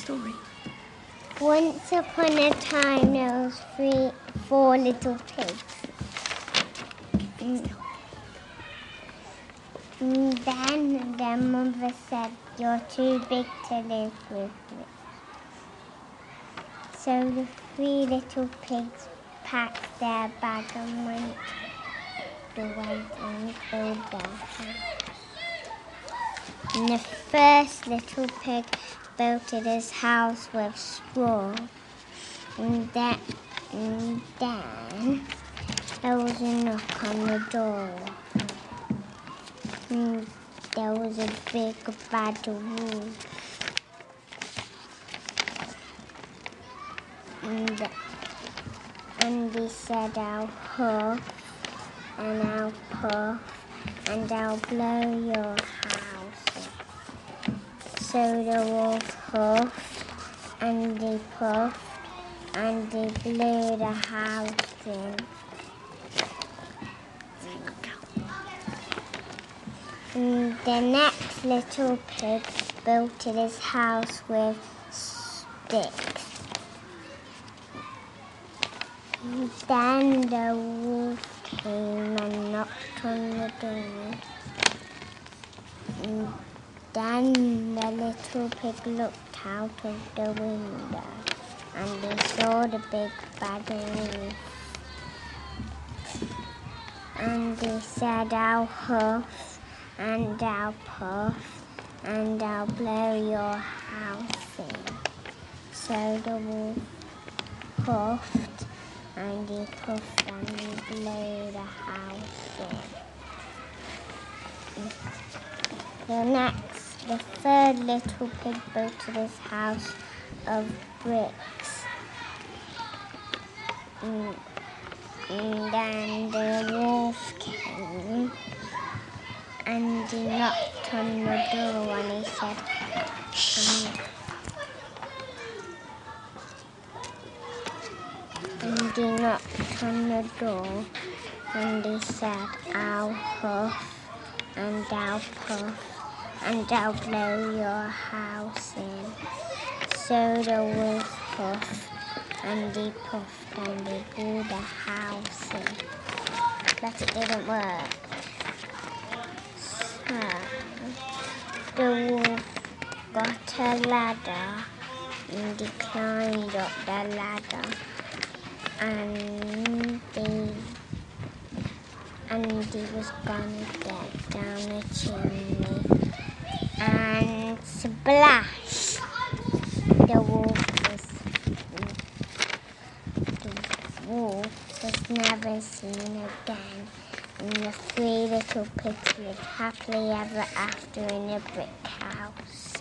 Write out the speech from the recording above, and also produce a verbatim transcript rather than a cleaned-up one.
story. Once upon a time there was three, four little pigs. Mm. And then their mother said, "You're too big to live with me." So the three little pigs packed their bag and went away and built their house. And the first little pig built his house with straw. And then, and then there was a knock on the door. And there was a big bad wolf. And, and he said, "I'll huff and I'll puff and I'll blow your house." So the wolf huffed and he puffed and he blew the house in. And the next little pig built his house with sticks. Then the wolf came and knocked on the door. And then the little pig looked out of the window and he saw the big bad wolf. And he said, "I'll huff and I'll puff and I'll blow your house in." So the wolf huffed and he puffed and he blew the house in. The next, the third little pig built his house of bricks. And, and then the wolf came and he knocked on the door and he said, um, and he knocked on the door and he said, "I'll huff and I'll puff and I'll blow your house in." So the wolf huffed and he puffed and he blew the house in. But it didn't work. So the wolf got a ladder and he climbed up the ladder and he, and he was going to get down the chimney. And splash! The wolf was, the wolf was never seen again. And the three little pigs lived happily ever after in a brick house.